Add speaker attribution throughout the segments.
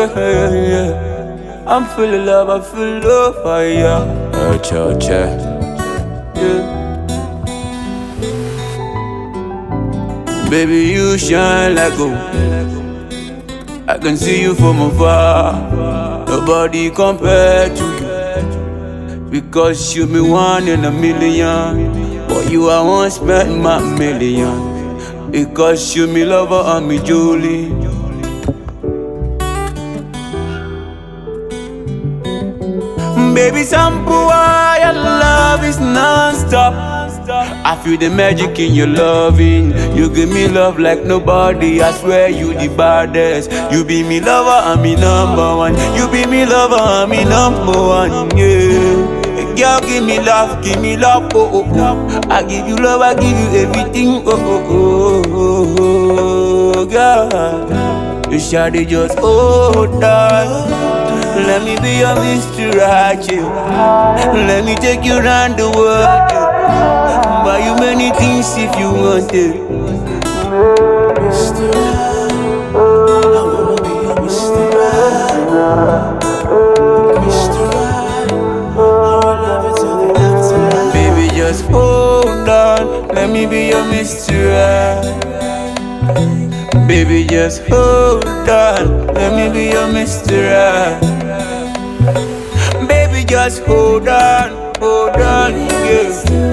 Speaker 1: yeah. I'm full of love, I feel love for ya. Yeah. Baby, you shine like gold. I can see you from afar. Nobody compared to you, because you be one in a million. But you are one spent my million. Because you me lover and me Julie. Baby, some boy, your love is non-stop. I feel the magic in your loving. You give me love like nobody. I swear you the baddest. You be me lover and me number one. You be me lover and me number one, yeah. Girl, give me love, oh, oh, oh. I give you love, I give you everything, oh, oh, oh, oh, girl. You shawty just hold on. Let me be your Mr. Rachel. Let me take you around the world, yeah. Buy you many things if you want it.
Speaker 2: Mr. Right, I wanna be your Mr. Right. Mr. Right, I will love it till the afterlife.
Speaker 1: Baby, just hold on. Let me be your Mr. Right. Baby, just hold on. Let me be your Mr. Right. Baby, just hold on, yeah.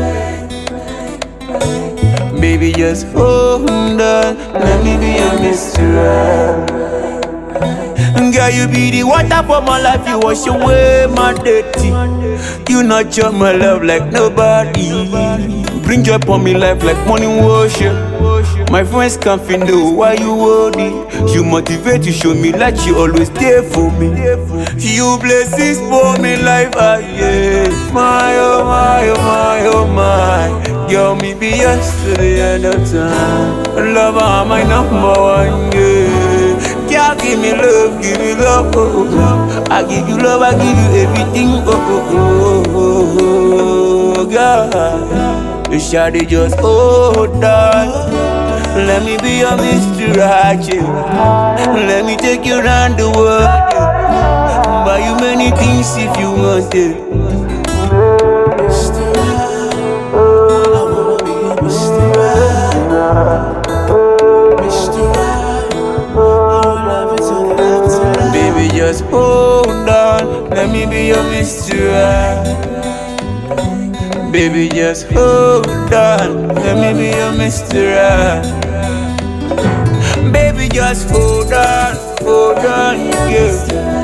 Speaker 1: Baby, just hold on. Let me be your Mr. Right. Girl, you be the water for my life. You wash away my dirty. You nurture my love like nobody. Bring joy upon me life like morning worship. My friends can't find out why you worthy. You motivate, you show me like you always there for me. You blessings for me life, yeah. My, oh my, oh my, oh my. Girl, me be yours to the end of time. Lover, my number one, yeah. Girl, give me love, oh, oh. I give you love, I give you everything, oh, oh, oh, oh, girl. You shawty just hold on. Let me be your Mr. Rachel. Let me take you around the world, yeah. Buy you many things if you want it.
Speaker 2: Mr. Right, I wanna be your Mr. Right. Mr. Right, I will love it till the afterlife.
Speaker 1: Baby, just hold on. Let me be your Mr. Right. Baby, just hold on. Let me be your Mr. Right. Baby, just hold on, yeah.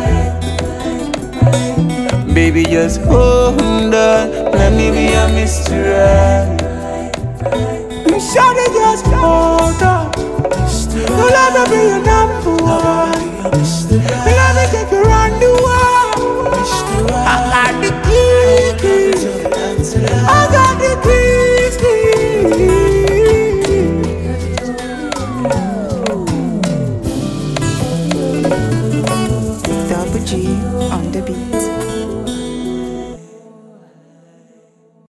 Speaker 1: Baby, just hold on. Let me be your Mr. Right. Shawty, just hold on.
Speaker 2: Mr.
Speaker 1: You'll let me be your number one.
Speaker 2: Right, Mr. Right.